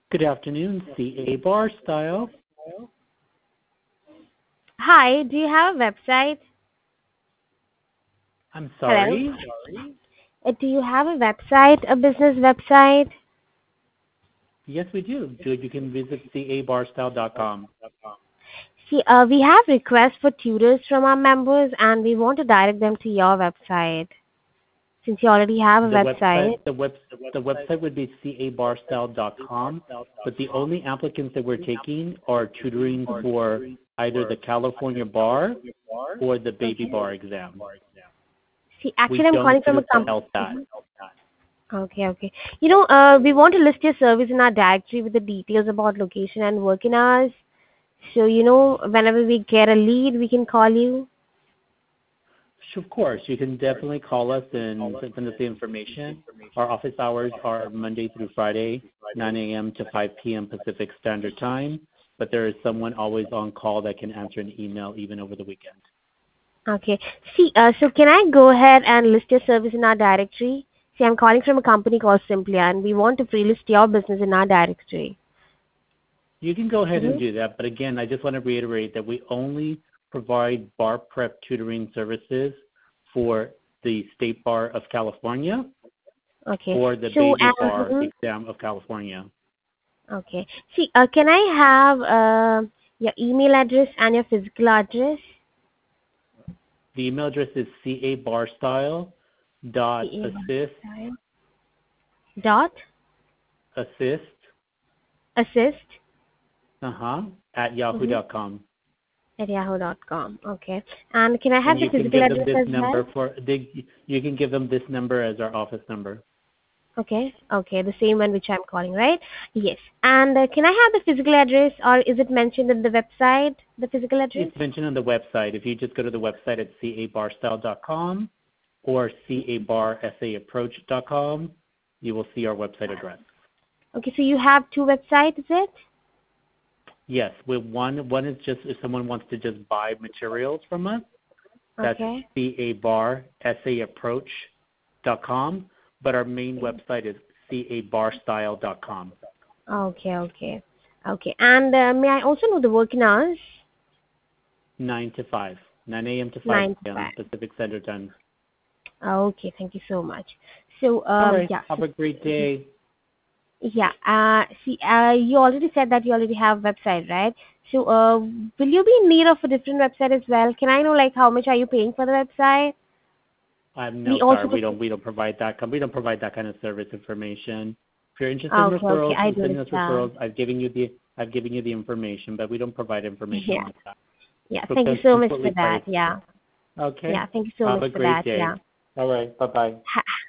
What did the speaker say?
Good afternoon, CA Bar Style. Hi, do you have a website? I'm Hello? sorry. Do you have a website, a business website? Yes, we do. You can visit cabarstyle.com. See, we have requests for tutors from our members and we want to direct them to your website. Since you already have a The website, website. the website would be cabarstyle.com, but the only applicants that we're taking are tutoring for either the California bar or the baby Okay. bar exam. See, We actually I'm don't calling from tutor a for company. LSAT. Okay. We want to list your service in our directory with the details about location and working hours. So, whenever we get a lead, we can call you. Of course, you can definitely call us and send us the information. Our office hours are Monday through Friday, 9 a.m. to 5 p.m. Pacific Standard Time, but there is someone always on call that can answer an email even over the weekend. Okay. See, so can I go ahead and list your service in our directory? See, I'm calling from a company called Simplia, and we want to free-list your business in our directory. You can go ahead and Mm-hmm. do that, but again, I just want to reiterate that we only provide bar prep tutoring services for the State Bar of California Okay. or the So, Baby Bar Exam of California. okay. See, can I have your email address and your physical address? The email address is cabarstyle.assist Dot assist assist at mm-hmm, yahoo.com. at yahoo.com. Okay. And can I And have the you can physical give them address this as well? number you can give them this number as our office number. Okay, the same one which I'm calling, right? Yes. And can I have the physical address or is it mentioned in the website, the physical address? It's mentioned on the website. If you just go to the website at cabarstyle.com or cabarsaapproach.com, you will see our website address. Okay, so you have two websites, is it? Yes, with one is just if someone wants to just buy materials from us, that's Okay. cabarsaapproach.com, but our main website is cabarstyle.com. Okay. Okay. And may I also know the working hours? 9 to 5, 9 a.m. to 5 9 to p.m. 5. Pacific Standard Time. Okay, thank you so much. So, All right. yeah. Have a great day. Yeah. See, you already said that you already have a website, right? So, will you be in need of a different website as well? Can I know, like, how much are you paying for the website? I'm We no, sorry, also. we don't provide that. We don't provide that kind of service information. If you're interested in Okay, referrals, I you do send us understand. referrals. I've given you the information, but we don't provide information Yeah. like that. Yeah. So Thank you that's so much for completely that. private. Yeah. Okay. Yeah. Thank you so Have much a for great that. day. Yeah. All right. Bye bye.